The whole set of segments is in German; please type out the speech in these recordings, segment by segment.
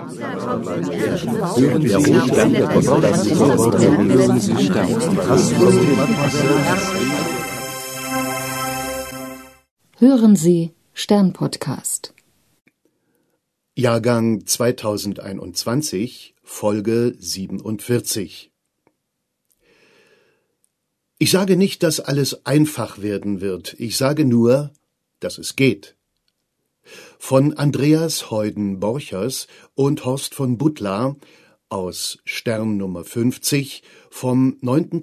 Hören Sie Stern-Podcast. Jahrgang 2021, Folge 47. Ich sage nicht, dass alles einfach werden wird. Ich sage nur, dass es geht. Von Andreas Heuden-Borchers und Horst von Butlar aus Stern Nummer 50 vom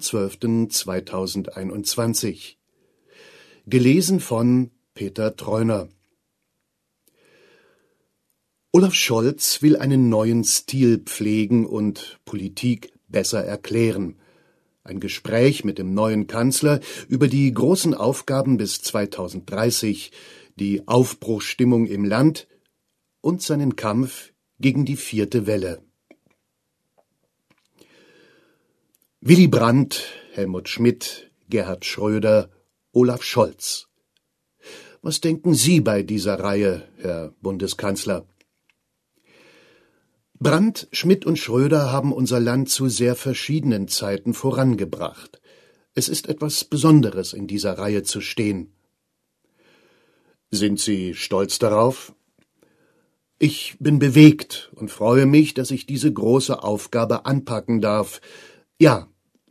9.12.2021. Gelesen von Peter Treuner. Olaf Scholz will einen neuen Stil pflegen und Politik besser erklären. Ein Gespräch mit dem neuen Kanzler über die großen Aufgaben bis 2030, die Aufbruchsstimmung im Land und seinen Kampf gegen die 4. Welle. Willy Brandt, Helmut Schmidt, Gerhard Schröder, Olaf Scholz. Was denken Sie bei dieser Reihe, Herr Bundeskanzler? Brandt, Schmidt und Schröder haben unser Land zu sehr verschiedenen Zeiten vorangebracht. Es ist etwas Besonderes, in dieser Reihe zu stehen. Sind Sie stolz darauf? Ich bin bewegt und freue mich, dass ich diese große Aufgabe anpacken darf. Ja.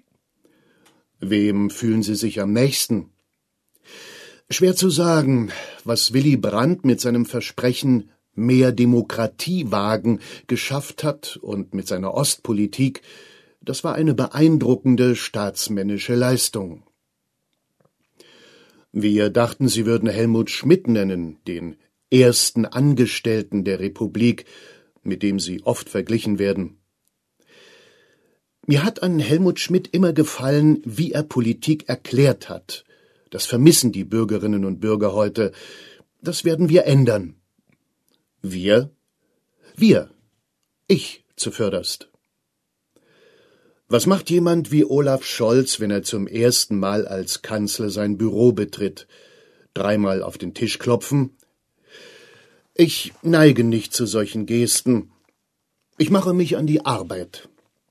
Wem fühlen Sie sich am nächsten? Schwer zu sagen, was Willy Brandt mit seinem Versprechen mehr Demokratie wagen geschafft hat und mit seiner Ostpolitik, das war eine beeindruckende staatsmännische Leistung. Wir dachten, Sie würden Helmut Schmidt nennen, den ersten Angestellten der Republik, mit dem Sie oft verglichen werden. Mir hat an Helmut Schmidt immer gefallen, wie er Politik erklärt hat. Das vermissen die Bürgerinnen und Bürger heute. Das werden wir ändern. Wir? Wir. Ich zuvörderst. Was macht jemand wie Olaf Scholz, wenn er zum ersten Mal als Kanzler sein Büro betritt? 3-mal auf den Tisch klopfen? Ich neige nicht zu solchen Gesten. Ich mache mich an die Arbeit.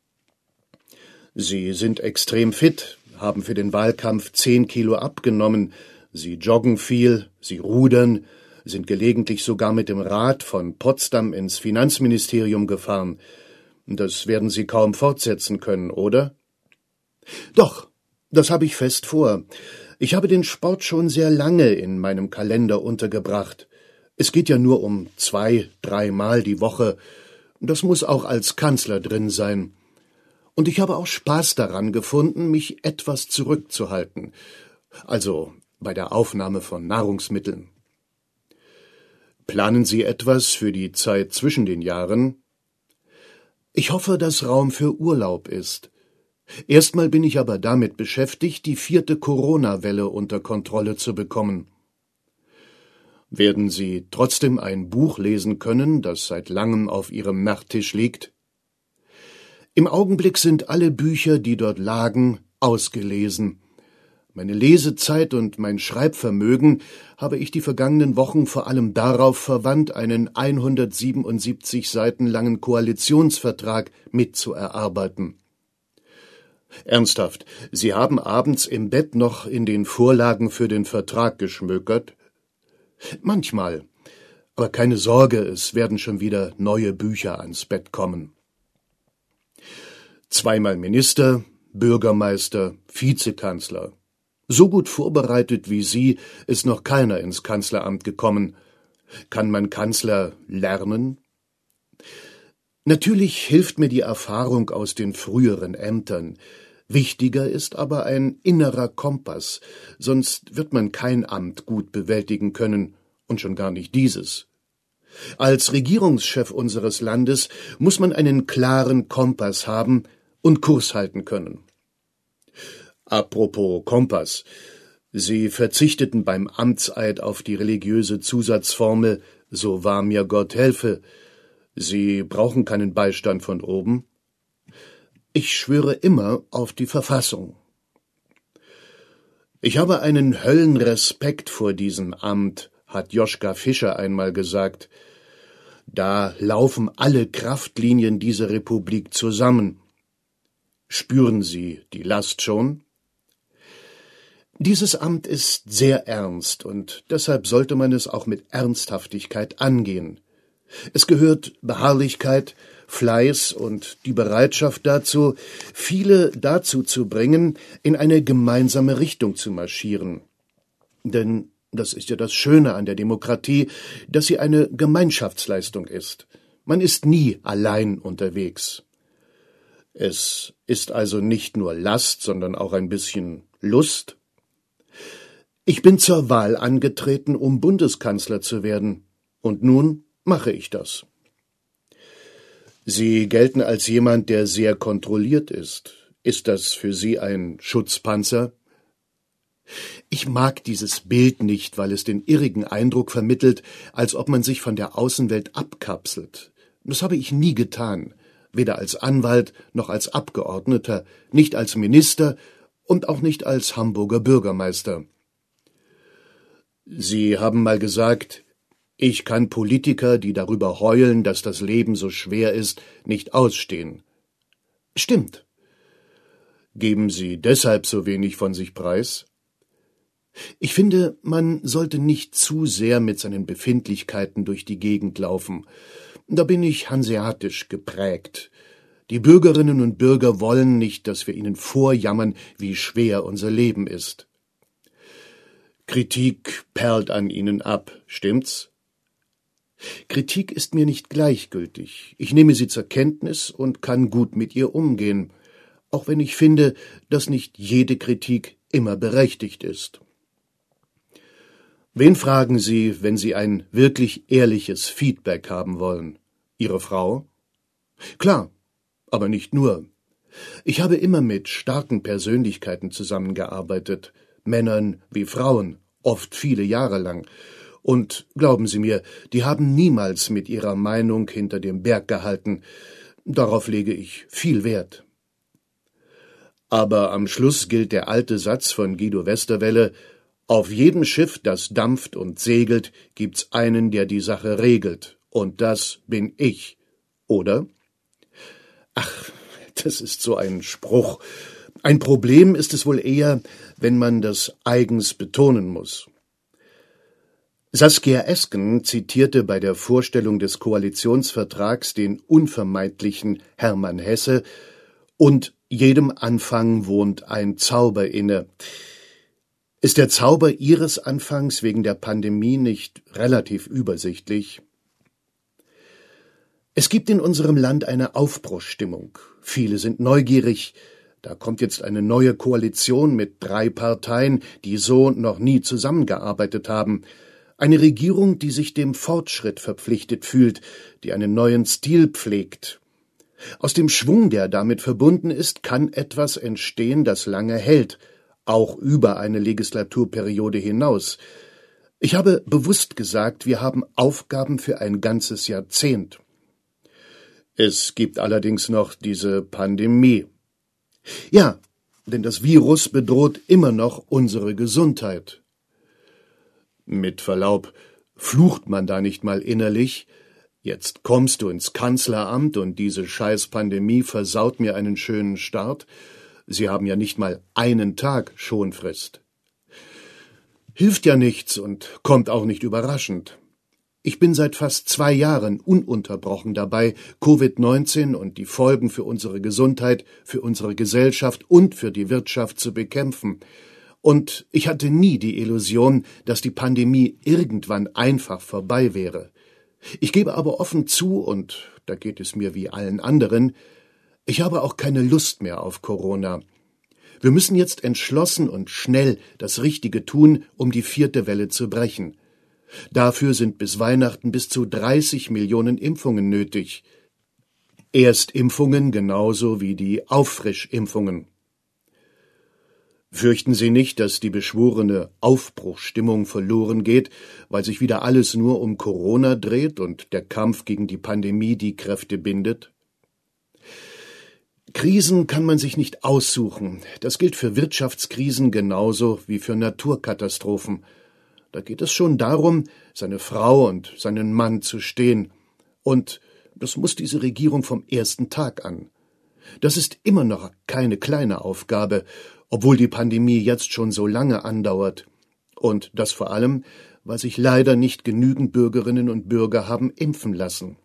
Sie sind extrem fit, haben für den Wahlkampf 10 Kilo abgenommen. Sie joggen viel, Sie rudern, sind gelegentlich sogar mit dem Rad von Potsdam ins Finanzministerium gefahren. Das werden Sie kaum fortsetzen können, oder? Doch, das habe ich fest vor. Ich habe den Sport schon sehr lange in meinem Kalender untergebracht. Es geht ja nur um 2-3 Mal die Woche. Das muss auch als Kanzler drin sein. Und ich habe auch Spaß daran gefunden, mich etwas zurückzuhalten. Also bei der Aufnahme von Nahrungsmitteln. Planen Sie etwas für die Zeit zwischen den Jahren? Ich hoffe, dass Raum für Urlaub ist. Erstmal bin ich aber damit beschäftigt, die 4. Corona-Welle unter Kontrolle zu bekommen. Werden Sie trotzdem ein Buch lesen können, das seit langem auf Ihrem Nachttisch liegt? Im Augenblick sind alle Bücher, die dort lagen, ausgelesen. Meine Lesezeit und mein Schreibvermögen habe ich die vergangenen Wochen vor allem darauf verwandt, einen 177 Seiten langen Koalitionsvertrag mitzuerarbeiten. Ernsthaft, Sie haben abends im Bett noch in den Vorlagen für den Vertrag geschmökert? Manchmal. Aber keine Sorge, es werden schon wieder neue Bücher ans Bett kommen. 2-mal Minister, Bürgermeister, Vizekanzler. So gut vorbereitet wie Sie ist noch keiner ins Kanzleramt gekommen. Kann man Kanzler lernen? Natürlich hilft mir die Erfahrung aus den früheren Ämtern. Wichtiger ist aber ein innerer Kompass, sonst wird man kein Amt gut bewältigen können und schon gar nicht dieses. Als Regierungschef unseres Landes muss man einen klaren Kompass haben und Kurs halten können. Apropos Kompass. Sie verzichteten beim Amtseid auf die religiöse Zusatzformel »So wahr mir Gott helfe«. Sie brauchen keinen Beistand von oben? Ich schwöre immer auf die Verfassung. Ich habe einen Höllenrespekt vor diesem Amt, hat Joschka Fischer einmal gesagt. Da laufen alle Kraftlinien dieser Republik zusammen. Spüren Sie die Last schon? Dieses Amt ist sehr ernst und deshalb sollte man es auch mit Ernsthaftigkeit angehen. Es gehört Beharrlichkeit, Fleiß und die Bereitschaft dazu, viele dazu zu bringen, in eine gemeinsame Richtung zu marschieren. Denn das ist ja das Schöne an der Demokratie, dass sie eine Gemeinschaftsleistung ist. Man ist nie allein unterwegs. Es ist also nicht nur Last, sondern auch ein bisschen Lust. Ich bin zur Wahl angetreten, um Bundeskanzler zu werden. Und nun mache ich das. Sie gelten als jemand, der sehr kontrolliert ist. Ist das für Sie ein Schutzpanzer? Ich mag dieses Bild nicht, weil es den irrigen Eindruck vermittelt, als ob man sich von der Außenwelt abkapselt. Das habe ich nie getan, weder als Anwalt noch als Abgeordneter, nicht als Minister und auch nicht als Hamburger Bürgermeister. Sie haben mal gesagt, ich kann Politiker, die darüber heulen, dass das Leben so schwer ist, nicht ausstehen. Stimmt. Geben Sie deshalb so wenig von sich preis? Ich finde, man sollte nicht zu sehr mit seinen Befindlichkeiten durch die Gegend laufen. Da bin ich hanseatisch geprägt. Die Bürgerinnen und Bürger wollen nicht, dass wir ihnen vorjammern, wie schwer unser Leben ist. Kritik perlt an ihnen ab, stimmt's? Kritik ist mir nicht gleichgültig. Ich nehme sie zur Kenntnis und kann gut mit ihr umgehen, auch wenn ich finde, dass nicht jede Kritik immer berechtigt ist. Wen fragen Sie, wenn Sie ein wirklich ehrliches Feedback haben wollen? Ihre Frau? Klar, aber nicht nur. Ich habe immer mit starken Persönlichkeiten zusammengearbeitet, Männern wie Frauen, oft viele Jahre lang. Und glauben Sie mir, die haben niemals mit ihrer Meinung hinter dem Berg gehalten. Darauf lege ich viel Wert. Aber am Schluss gilt der alte Satz von Guido Westerwelle: Auf jedem Schiff, das dampft und segelt, gibt's einen, der die Sache regelt. Und das bin ich. Oder? Ach, das ist so ein Spruch. Ein Problem ist es wohl eher, wenn man das eigens betonen muss. Saskia Esken zitierte bei der Vorstellung des Koalitionsvertrags den unvermeidlichen Hermann Hesse: Und jedem Anfang wohnt ein Zauber inne. Ist der Zauber Ihres Anfangs wegen der Pandemie nicht relativ übersichtlich? Es gibt in unserem Land eine Aufbruchsstimmung. Viele sind neugierig. Da kommt jetzt eine neue Koalition mit 3 Parteien, die so noch nie zusammengearbeitet haben. Eine Regierung, die sich dem Fortschritt verpflichtet fühlt, die einen neuen Stil pflegt. Aus dem Schwung, der damit verbunden ist, kann etwas entstehen, das lange hält, auch über eine Legislaturperiode hinaus. Ich habe bewusst gesagt, wir haben Aufgaben für ein ganzes Jahrzehnt. Es gibt allerdings noch diese Pandemie. Ja, denn das Virus bedroht immer noch unsere Gesundheit. Mit Verlaub, flucht man da nicht mal innerlich? Jetzt kommst du ins Kanzleramt und diese scheiß Pandemie versaut mir einen schönen Start. Sie haben ja nicht mal einen Tag Schonfrist. Hilft ja nichts und kommt auch nicht überraschend. Ich bin seit fast 2 Jahren ununterbrochen dabei, Covid-19 und die Folgen für unsere Gesundheit, für unsere Gesellschaft und für die Wirtschaft zu bekämpfen. Und ich hatte nie die Illusion, dass die Pandemie irgendwann einfach vorbei wäre. Ich gebe aber offen zu, und da geht es mir wie allen anderen, ich habe auch keine Lust mehr auf Corona. Wir müssen jetzt entschlossen und schnell das Richtige tun, um die 4. Welle zu brechen. Dafür sind bis Weihnachten bis zu 30 Millionen Impfungen nötig. Erstimpfungen genauso wie die Auffrischimpfungen. Fürchten Sie nicht, dass die beschworene Aufbruchsstimmung verloren geht, weil sich wieder alles nur um Corona dreht und der Kampf gegen die Pandemie die Kräfte bindet? Krisen kann man sich nicht aussuchen. Das gilt für Wirtschaftskrisen genauso wie für Naturkatastrophen. Da geht es schon darum, seine Frau und seinen Mann zu stehen Und das muss diese Regierung vom ersten Tag an. Das ist immer noch keine kleine Aufgabe, obwohl die Pandemie jetzt schon so lange andauert. Und das vor allem, weil sich leider nicht genügend Bürgerinnen und Bürger haben impfen lassen.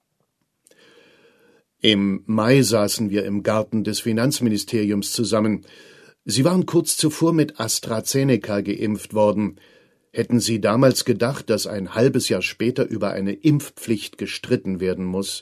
Im Mai saßen wir im Garten des Finanzministeriums zusammen. Sie waren kurz zuvor mit AstraZeneca geimpft worden. Hätten Sie damals gedacht, dass ein halbes Jahr später über eine Impfpflicht gestritten werden muss?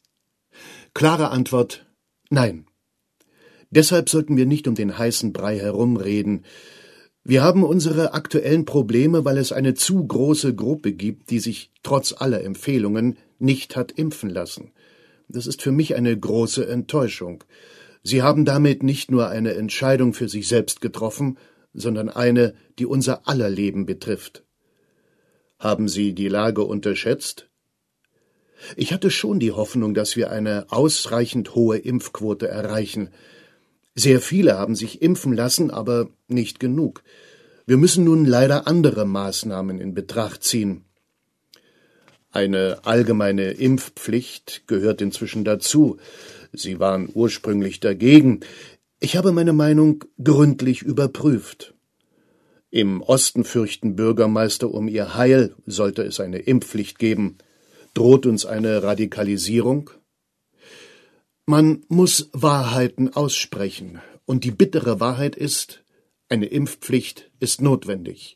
Klare Antwort: Nein. Deshalb sollten wir nicht um den heißen Brei herumreden. Wir haben unsere aktuellen Probleme, weil es eine zu große Gruppe gibt, die sich trotz aller Empfehlungen nicht hat impfen lassen. Das ist für mich eine große Enttäuschung. Sie haben damit nicht nur eine Entscheidung für sich selbst getroffen, sondern eine, die unser aller Leben betrifft. Haben Sie die Lage unterschätzt? Ich hatte schon die Hoffnung, dass wir eine ausreichend hohe Impfquote erreichen. Sehr viele haben sich impfen lassen, aber nicht genug. Wir müssen nun leider andere Maßnahmen in Betracht ziehen. Eine allgemeine Impfpflicht gehört inzwischen dazu. Sie waren ursprünglich dagegen. Ich habe meine Meinung gründlich überprüft. Im Osten fürchten Bürgermeister um ihr Heil, sollte es eine Impfpflicht geben. Droht uns eine Radikalisierung? Man muss Wahrheiten aussprechen, und die bittere Wahrheit ist, eine Impfpflicht ist notwendig.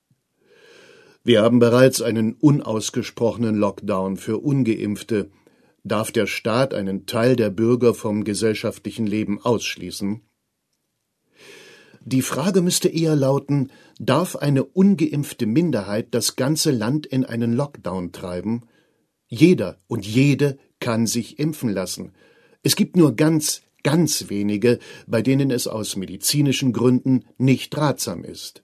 Wir haben bereits einen unausgesprochenen Lockdown für Ungeimpfte. Darf der Staat einen Teil der Bürger vom gesellschaftlichen Leben ausschließen? Die Frage müsste eher lauten: Darf eine ungeimpfte Minderheit das ganze Land in einen Lockdown treiben? Jeder und jede kann sich impfen lassen. Es gibt nur ganz wenige, bei denen es aus medizinischen Gründen nicht ratsam ist.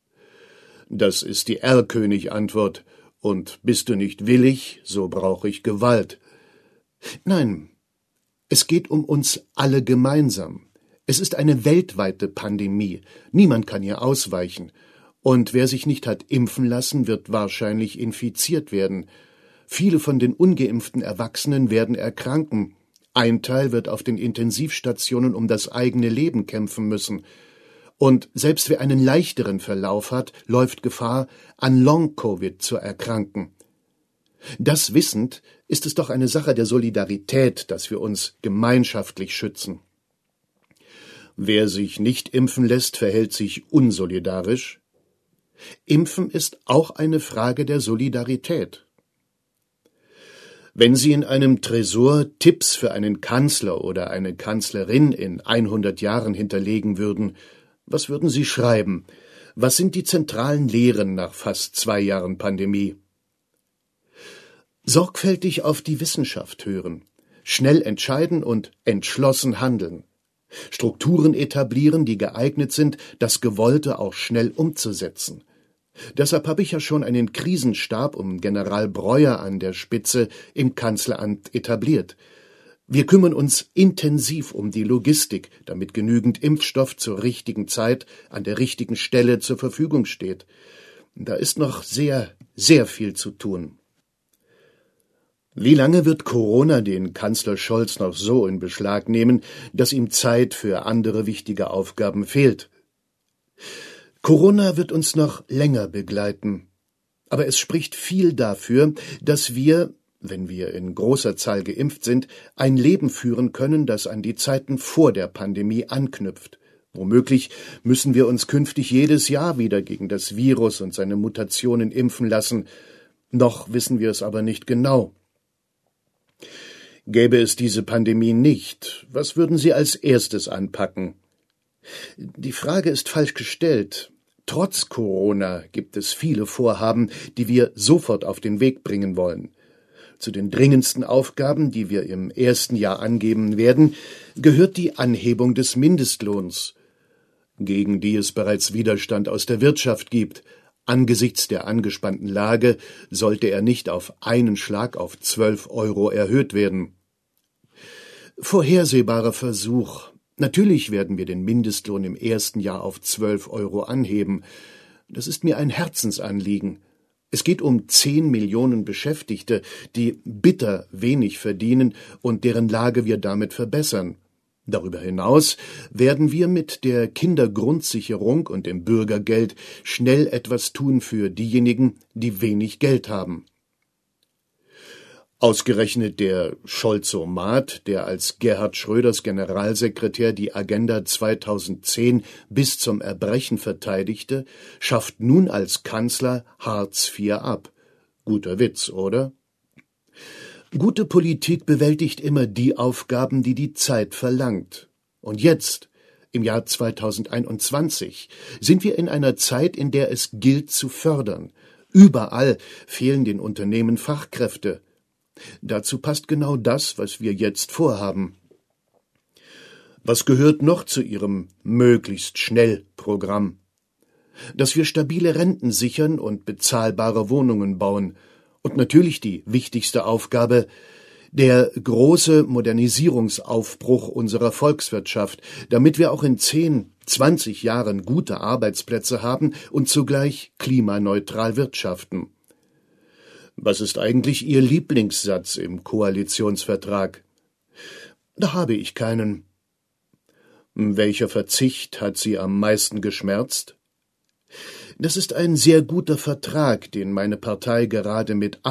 Das ist die Erlkönig-Antwort. Und bist du nicht willig, so brauche ich Gewalt. Nein, es geht um uns alle gemeinsam. Es ist eine weltweite Pandemie. Niemand kann ihr ausweichen. Und wer sich nicht hat impfen lassen, wird wahrscheinlich infiziert werden. Viele von den ungeimpften Erwachsenen werden erkranken. Ein Teil wird auf den Intensivstationen um das eigene Leben kämpfen müssen. Und selbst wer einen leichteren Verlauf hat, läuft Gefahr, an Long-Covid zu erkranken. Das wissend, ist es doch eine Sache der Solidarität, dass wir uns gemeinschaftlich schützen. Wer sich nicht impfen lässt, verhält sich unsolidarisch. Impfen ist auch eine Frage der Solidarität. Wenn Sie in einem Tresor Tipps für einen Kanzler oder eine Kanzlerin in 100 Jahren hinterlegen würden, was würden Sie schreiben? Was sind die zentralen Lehren nach fast 2 Jahren Pandemie? Sorgfältig auf die Wissenschaft hören, schnell entscheiden und entschlossen handeln. Strukturen etablieren, die geeignet sind, das Gewollte auch schnell umzusetzen. Deshalb habe ich ja schon einen Krisenstab um General Breuer an der Spitze im Kanzleramt etabliert. Wir kümmern uns intensiv um die Logistik, damit genügend Impfstoff zur richtigen Zeit an der richtigen Stelle zur Verfügung steht. Da ist noch sehr viel zu tun. Wie lange wird Corona den Kanzler Scholz noch so in Beschlag nehmen, dass ihm Zeit für andere wichtige Aufgaben fehlt? Corona wird uns noch länger begleiten. Aber es spricht viel dafür, dass wir, wenn wir in großer Zahl geimpft sind, ein Leben führen können, das an die Zeiten vor der Pandemie anknüpft. Womöglich müssen wir uns künftig jedes Jahr wieder gegen das Virus und seine Mutationen impfen lassen. Noch wissen wir es aber nicht genau. Gäbe es diese Pandemie nicht, was würden Sie als erstes anpacken? Die Frage ist falsch gestellt. Trotz Corona gibt es viele Vorhaben, die wir sofort auf den Weg bringen wollen. Zu den dringendsten Aufgaben, die wir im ersten Jahr angeben werden, gehört die Anhebung des Mindestlohns, gegen die es bereits Widerstand aus der Wirtschaft gibt. Angesichts der angespannten Lage sollte er nicht auf einen Schlag auf 12 € erhöht werden. Vorhersehbarer Versuch. Natürlich werden wir den Mindestlohn im ersten Jahr auf 12 € anheben. Das ist mir ein Herzensanliegen. Es geht um 10 Millionen Beschäftigte, die bitter wenig verdienen und deren Lage wir damit verbessern. Darüber hinaus werden wir mit der Kindergrundsicherung und dem Bürgergeld schnell etwas tun für diejenigen, die wenig Geld haben. Ausgerechnet der Scholzomat, der als Gerhard Schröders Generalsekretär die Agenda 2010 bis zum Erbrechen verteidigte, schafft nun als Kanzler Hartz IV ab. Guter Witz, oder? Gute Politik bewältigt immer die Aufgaben, die die Zeit verlangt. Und jetzt, im Jahr 2021, sind wir in einer Zeit, in der es gilt zu fördern. Überall fehlen den Unternehmen Fachkräfte. Dazu passt genau das, was wir jetzt vorhaben. Was gehört noch zu Ihrem möglichst schnell Programm? Dass wir stabile Renten sichern und bezahlbare Wohnungen bauen. Und natürlich die wichtigste Aufgabe, der große Modernisierungsaufbruch unserer Volkswirtschaft, damit wir auch in 10, 20 Jahren gute Arbeitsplätze haben und zugleich klimaneutral wirtschaften. Was ist eigentlich Ihr Lieblingssatz im Koalitionsvertrag? Da habe ich keinen. Welcher Verzicht hat Sie am meisten geschmerzt? Das ist ein sehr guter Vertrag, den meine Partei gerade mit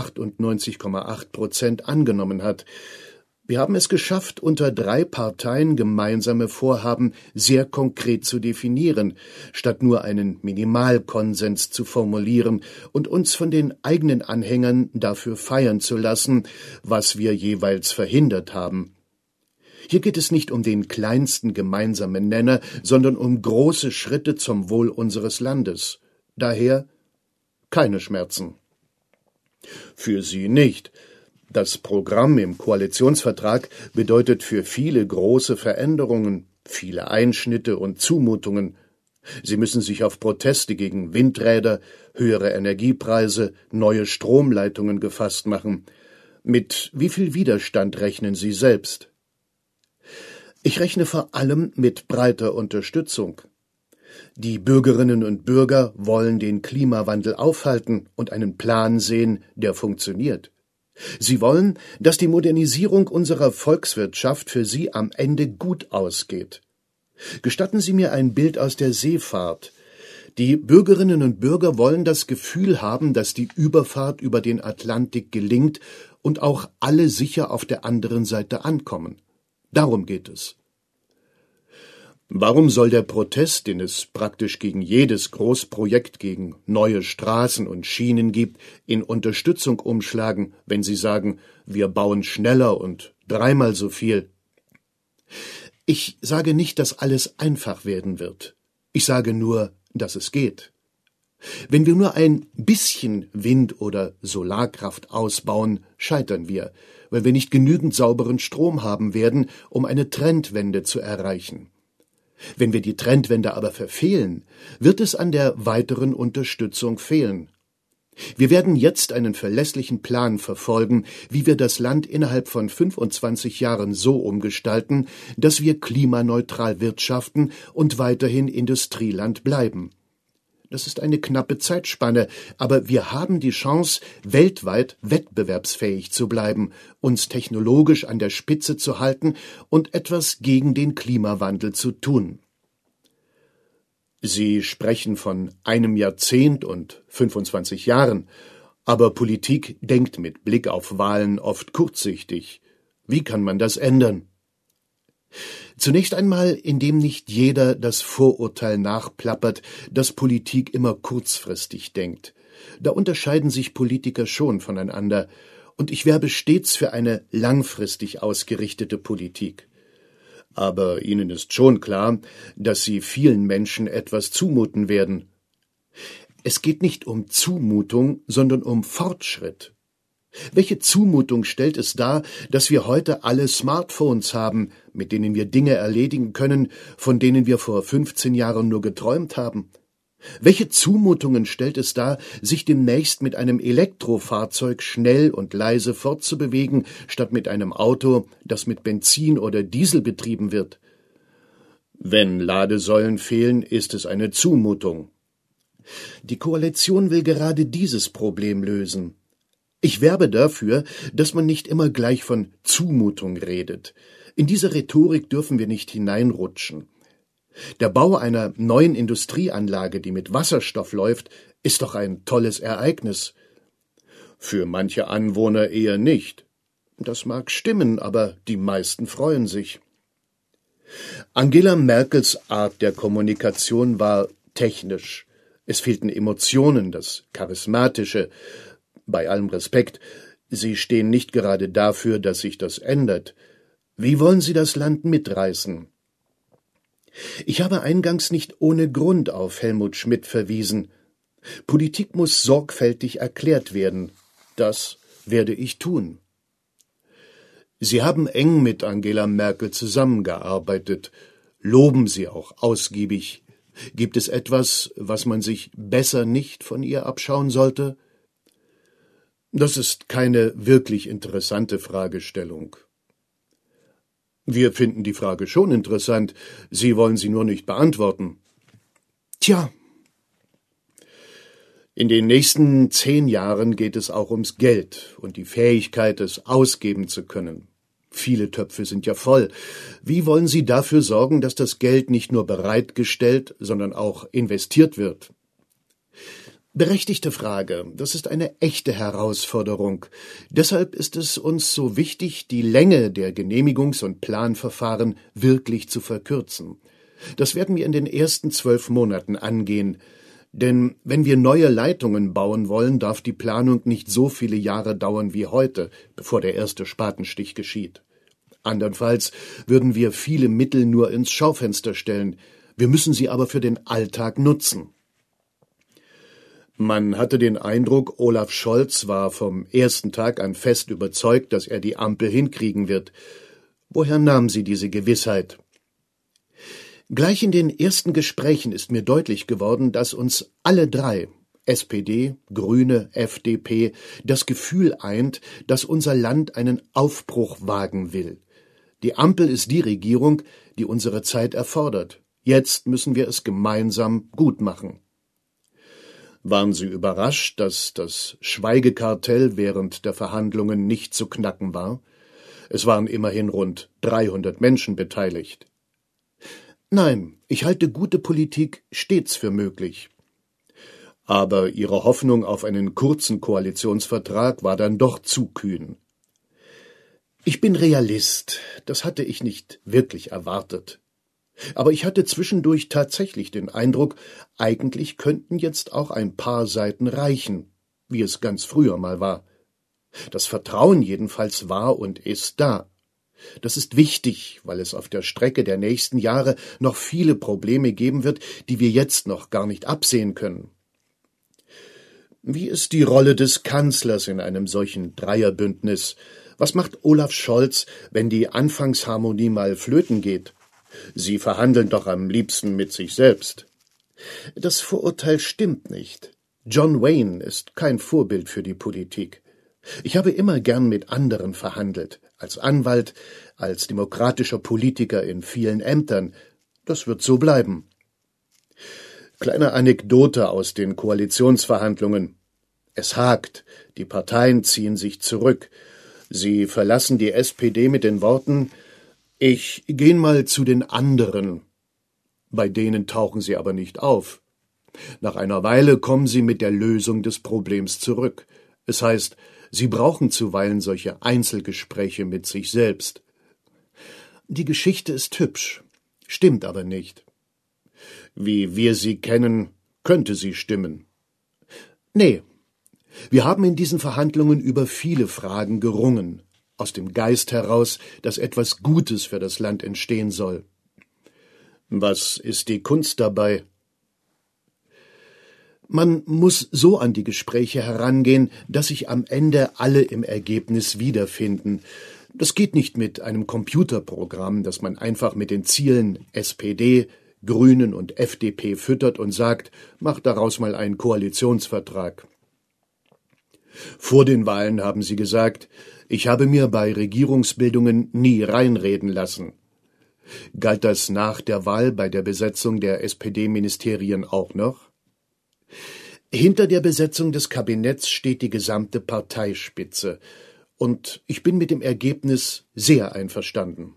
98,8% angenommen hat. Wir haben es geschafft, unter 3 Parteien gemeinsame Vorhaben sehr konkret zu definieren, statt nur einen Minimalkonsens zu formulieren und uns von den eigenen Anhängern dafür feiern zu lassen, was wir jeweils verhindert haben. Hier geht es nicht um den kleinsten gemeinsamen Nenner, sondern um große Schritte zum Wohl unseres Landes. Daher keine Schmerzen. Für Sie nicht. Das Programm im Koalitionsvertrag bedeutet für viele große Veränderungen, viele Einschnitte und Zumutungen. Sie müssen sich auf Proteste gegen Windräder, höhere Energiepreise, neue Stromleitungen gefasst machen. Mit wie viel Widerstand rechnen Sie selbst? Ich rechne vor allem mit breiter Unterstützung. Die Bürgerinnen und Bürger wollen den Klimawandel aufhalten und einen Plan sehen, der funktioniert. Sie wollen, dass die Modernisierung unserer Volkswirtschaft für sie am Ende gut ausgeht. Gestatten Sie mir ein Bild aus der Seefahrt. Die Bürgerinnen und Bürger wollen das Gefühl haben, dass die Überfahrt über den Atlantik gelingt und auch alle sicher auf der anderen Seite ankommen. Darum geht es. Warum soll der Protest, den es praktisch gegen jedes Großprojekt gegen neue Straßen und Schienen gibt, in Unterstützung umschlagen, wenn Sie sagen, wir bauen schneller und 3-mal so viel? Ich sage nicht, dass alles einfach werden wird. Ich sage nur, dass es geht. Wenn wir nur ein bisschen Wind- oder Solarkraft ausbauen, scheitern wir, weil wir nicht genügend sauberen Strom haben werden, um eine Trendwende zu erreichen. Wenn wir die Trendwende aber verfehlen, wird es an der weiteren Unterstützung fehlen. Wir werden jetzt einen verlässlichen Plan verfolgen, wie wir das Land innerhalb von 25 Jahren so umgestalten, dass wir klimaneutral wirtschaften und weiterhin Industrieland bleiben. Das ist eine knappe Zeitspanne, aber wir haben die Chance, weltweit wettbewerbsfähig zu bleiben, uns technologisch an der Spitze zu halten und etwas gegen den Klimawandel zu tun. Sie sprechen von einem Jahrzehnt und 25 Jahren, aber Politik denkt mit Blick auf Wahlen oft kurzsichtig. Wie kann man das ändern? Zunächst einmal, indem nicht jeder das Vorurteil nachplappert, dass Politik immer kurzfristig denkt. Da unterscheiden sich Politiker schon voneinander, und ich werbe stets für eine langfristig ausgerichtete Politik. Aber Ihnen ist schon klar, dass Sie vielen Menschen etwas zumuten werden. Es geht nicht um Zumutung, sondern um Fortschritt. Welche Zumutung stellt es dar, dass wir heute alle Smartphones haben, mit denen wir Dinge erledigen können, von denen wir vor 15 Jahren nur geträumt haben? Welche Zumutungen stellt es dar, sich demnächst mit einem Elektrofahrzeug schnell und leise fortzubewegen, statt mit einem Auto, das mit Benzin oder Diesel betrieben wird? Wenn Ladesäulen fehlen, ist es eine Zumutung. Die Koalition will gerade dieses Problem lösen. Ich werbe dafür, dass man nicht immer gleich von Zumutung redet. In diese Rhetorik dürfen wir nicht hineinrutschen. Der Bau einer neuen Industrieanlage, die mit Wasserstoff läuft, ist doch ein tolles Ereignis. Für manche Anwohner eher nicht. Das mag stimmen, aber die meisten freuen sich. Angela Merkels Art der Kommunikation war technisch. Es fehlten Emotionen, das Charismatische. Bei allem Respekt, Sie stehen nicht gerade dafür, dass sich das ändert. Wie wollen Sie das Land mitreißen? Ich habe eingangs nicht ohne Grund auf Helmut Schmidt verwiesen. Politik muss sorgfältig erklärt werden. Das werde ich tun. Sie haben eng mit Angela Merkel zusammengearbeitet. Loben Sie auch ausgiebig. Gibt es etwas, was man sich besser nicht von ihr abschauen sollte? Das ist keine wirklich interessante Fragestellung. Wir finden die Frage schon interessant. Sie wollen sie nur nicht beantworten. Tja. In den nächsten 10 Jahren geht es auch ums Geld und die Fähigkeit, es ausgeben zu können. Viele Töpfe sind ja voll. Wie wollen Sie dafür sorgen, dass das Geld nicht nur bereitgestellt, sondern auch investiert wird? Berechtigte Frage. Das ist eine echte Herausforderung. Deshalb ist es uns so wichtig, die Länge der Genehmigungs- und Planverfahren wirklich zu verkürzen. Das werden wir in den ersten 12 Monaten angehen. Denn wenn wir neue Leitungen bauen wollen, darf die Planung nicht so viele Jahre dauern wie heute, bevor der erste Spatenstich geschieht. Andernfalls würden wir viele Mittel nur ins Schaufenster stellen. Wir müssen sie aber für den Alltag nutzen. Man hatte den Eindruck, Olaf Scholz war vom ersten Tag an fest überzeugt, dass er die Ampel hinkriegen wird. Woher nahm sie diese Gewissheit? Gleich in den ersten Gesprächen ist mir deutlich geworden, dass uns alle drei, SPD, Grüne, FDP, das Gefühl eint, dass unser Land einen Aufbruch wagen will. Die Ampel ist die Regierung, die unsere Zeit erfordert. Jetzt müssen wir es gemeinsam gut machen. Waren Sie überrascht, dass das Schweigekartell während der Verhandlungen nicht zu knacken war? Es waren immerhin rund 300 Menschen beteiligt. Nein, ich halte gute Politik stets für möglich. Aber Ihre Hoffnung auf einen kurzen Koalitionsvertrag war dann doch zu kühn. Ich bin Realist, das hatte ich nicht wirklich erwartet. Aber ich hatte zwischendurch tatsächlich den Eindruck, eigentlich könnten jetzt auch ein paar Seiten reichen, wie es ganz früher mal war. Das Vertrauen jedenfalls war und ist da. Das ist wichtig, weil es auf der Strecke der nächsten Jahre noch viele Probleme geben wird, die wir jetzt noch gar nicht absehen können. Wie ist die Rolle des Kanzlers in einem solchen Dreierbündnis? Was macht Olaf Scholz, wenn die Anfangsharmonie mal flöten geht? Sie verhandeln doch am liebsten mit sich selbst. Das Vorurteil stimmt nicht. John Wayne ist kein Vorbild für die Politik. Ich habe immer gern mit anderen verhandelt, als Anwalt, als demokratischer Politiker in vielen Ämtern. Das wird so bleiben. Kleine Anekdote aus den Koalitionsverhandlungen. Es hakt, die Parteien ziehen sich zurück. Sie verlassen die SPD mit den Worten: Ich gehe mal zu den anderen. Bei denen tauchen sie aber nicht auf. Nach einer Weile kommen sie mit der Lösung des Problems zurück. Es heißt, sie brauchen zuweilen solche Einzelgespräche mit sich selbst. Die Geschichte ist hübsch, stimmt aber nicht. Wie wir sie kennen, könnte sie stimmen. Nee, wir haben in diesen Verhandlungen über viele Fragen gerungen, aus dem Geist heraus, dass etwas Gutes für das Land entstehen soll. Was ist die Kunst dabei? Man muss so an die Gespräche herangehen, dass sich am Ende alle im Ergebnis wiederfinden. Das geht nicht mit einem Computerprogramm, das man einfach mit den Zielen SPD, Grünen und FDP füttert und sagt, mach daraus mal einen Koalitionsvertrag. Vor den Wahlen haben sie gesagt, ich habe mir bei Regierungsbildungen nie reinreden lassen. Galt das nach der Wahl bei der Besetzung der SPD-Ministerien auch noch? Hinter der Besetzung des Kabinetts steht die gesamte Parteispitze, und ich bin mit dem Ergebnis sehr einverstanden.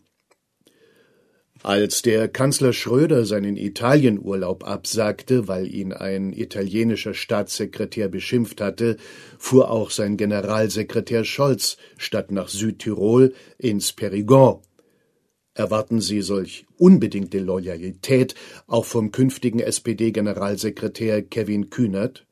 Als der Kanzler Schröder seinen Italienurlaub absagte, weil ihn ein italienischer Staatssekretär beschimpft hatte, fuhr auch sein Generalsekretär Scholz statt nach Südtirol ins Périgord. Erwarten Sie solch unbedingte Loyalität auch vom künftigen SPD-Generalsekretär Kevin Kühnert?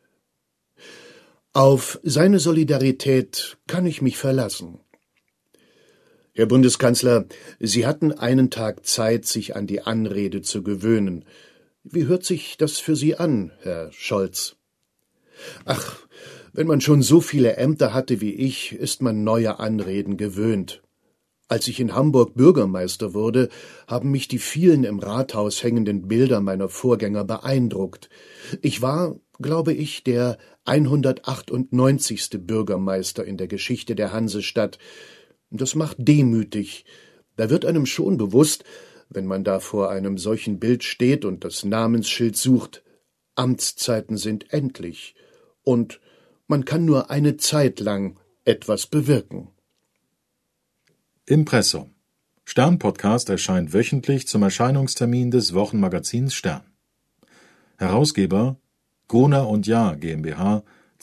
Auf seine Solidarität kann ich mich verlassen. Herr Bundeskanzler, Sie hatten einen Tag Zeit, sich an die Anrede zu gewöhnen. Wie hört sich das für Sie an, Herr Scholz? Ach, wenn man schon so viele Ämter hatte wie ich, ist man neue Anreden gewöhnt. Als ich in Hamburg Bürgermeister wurde, haben mich die vielen im Rathaus hängenden Bilder meiner Vorgänger beeindruckt. Ich war, glaube ich, der 198. Bürgermeister in der Geschichte der Hansestadt. Das macht demütig. Da wird einem schon bewusst, wenn man da vor einem solchen Bild steht und das Namensschild sucht, Amtszeiten sind endlich und man kann nur eine Zeit lang etwas bewirken. Impressum. Stern-Podcast erscheint wöchentlich zum Erscheinungstermin des Wochenmagazins Stern. Herausgeber Gruner & Jahr GmbH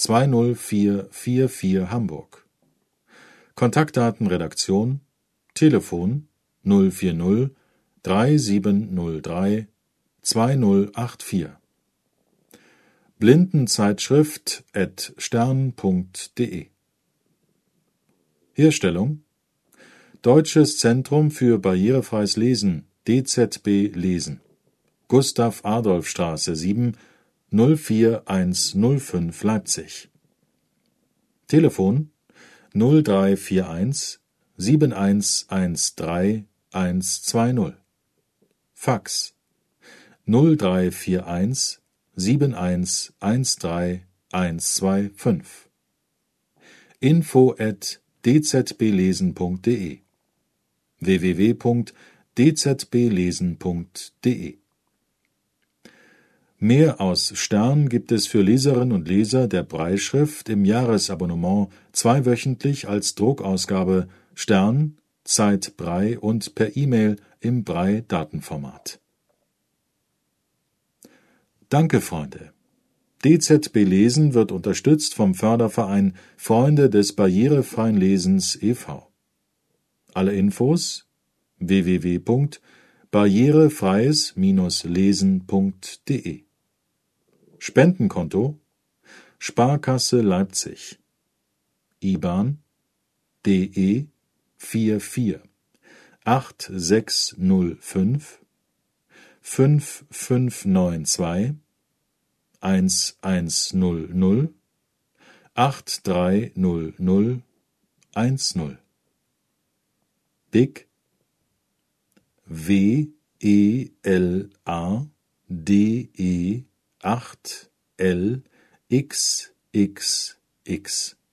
20444 Hamburg. Kontaktdaten Redaktion Telefon 040 3703 2084 Blindenzeitschrift@stern.de Herstellung Deutsches Zentrum für barrierefreies Lesen DZB Lesen Gustav-Adolf-Straße 7 04105 Leipzig Telefon 0341 7113 120 Fax 0341 7113 125 info@dzblesen.de www.dzblesen.de Mehr aus Stern gibt es für Leserinnen und Leser der Brailleschrift im Jahresabonnement zweiwöchentlich als Druckausgabe Stern, Zeit Braille und per E-Mail im Braille-Datenformat. Danke, Freunde! DZB Lesen wird unterstützt vom Förderverein Freunde des barrierefreien Lesens e.V. Alle Infos www.barrierefreies-lesen.de Spendenkonto Sparkasse Leipzig IBAN DE 44 8605 5592 1100 8300 10 BIC WELADE 8LXXX